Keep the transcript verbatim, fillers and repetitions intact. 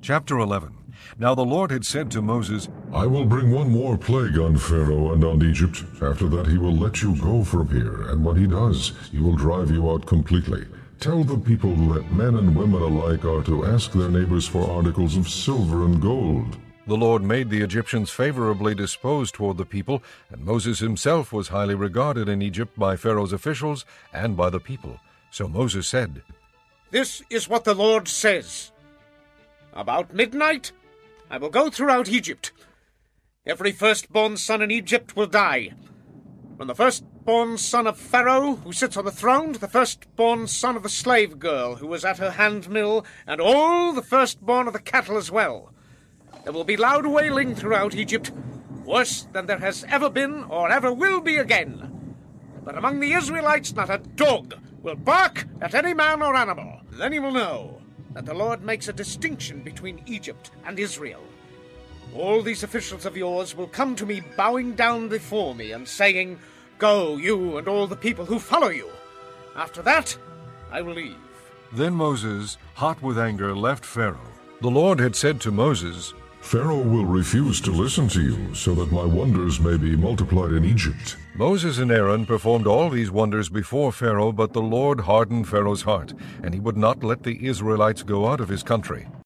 Chapter eleven. Now the Lord had said to Moses, I will bring one more plague on Pharaoh and on Egypt. After that he will let you go from here, and when he does, he will drive you out completely. Tell the people that men and women alike are to ask their neighbors for articles of silver and gold. The Lord made the Egyptians favorably disposed toward the people, and Moses himself was highly regarded in Egypt by Pharaoh's officials and by the people. So Moses said, This is what the Lord says. About midnight, I will go throughout Egypt. Every firstborn son in Egypt will die. From the firstborn son of Pharaoh, who sits on the throne, to the firstborn son of the slave girl who was at her handmill, and all the firstborn of the cattle as well. There will be loud wailing throughout Egypt, worse than there has ever been or ever will be again. But among the Israelites not a dog will bark at any man or animal. Then you will know that the Lord makes a distinction between Egypt and Israel. All these officials of yours will come to me bowing down before me and saying, Go, you and all the people who follow you. After that, I will leave. Then Moses, hot with anger, left Pharaoh. The Lord had said to Moses, Pharaoh will refuse to listen to you, so that my wonders may be multiplied in Egypt. Moses and Aaron performed all these wonders before Pharaoh, but the Lord hardened Pharaoh's heart, and he would not let the Israelites go out of his country.